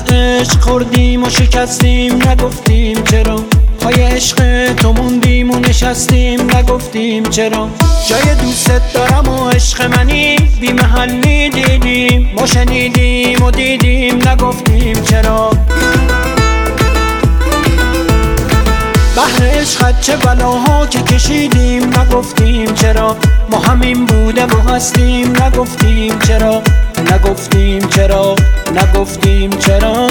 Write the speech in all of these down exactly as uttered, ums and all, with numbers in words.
عشق خوردیم و شکستیم نگفتیم چرا، پای عشق تو موندیم و نشستیم نگفتیم چرا. جای دوست دارم و عشق منی بی محلی دیدیم، ما شنیدیم و دیدیم نگفتیم چرا. بحر عشقت چه بلاها که کشیدیم نگفتیم چرا، ما همین بوده و هستیم نگفتیم چرا، نگفتیم چرا، نگفتیم چرا.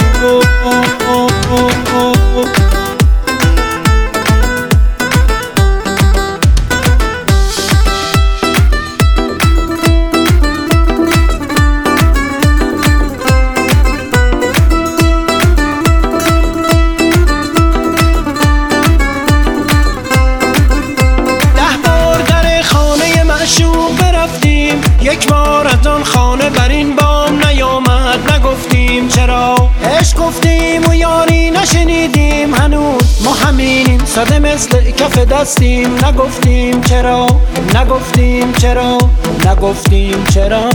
یک بار از آن خانه بر این بام نیامد نگفتیم چرا، عشق گفتیم و یاری نشنیدیم هنوز، ما همینیم ساده مثل کف دستیم نگفتیم چرا، نگفتیم چرا، نگفتیم چرا.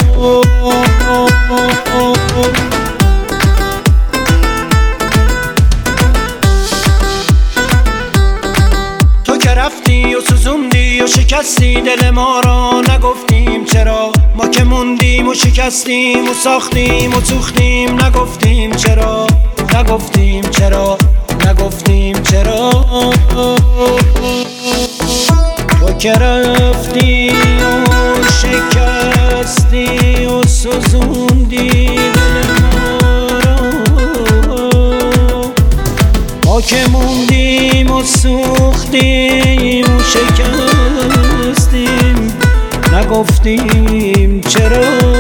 تو که رفتی و سوزوندی و شکستی دل ما را نگفتیم چرا، ما که موندیم و شکستیم و ساختیم و سوختیم نگفتیم چرا، نگفتیم چرا، نگفتیم چرا. تو که رفتی و شکستی و سوزوندی دل ما را، ما که موندیم و سوختیم و شکستیم نگفتیم چرا.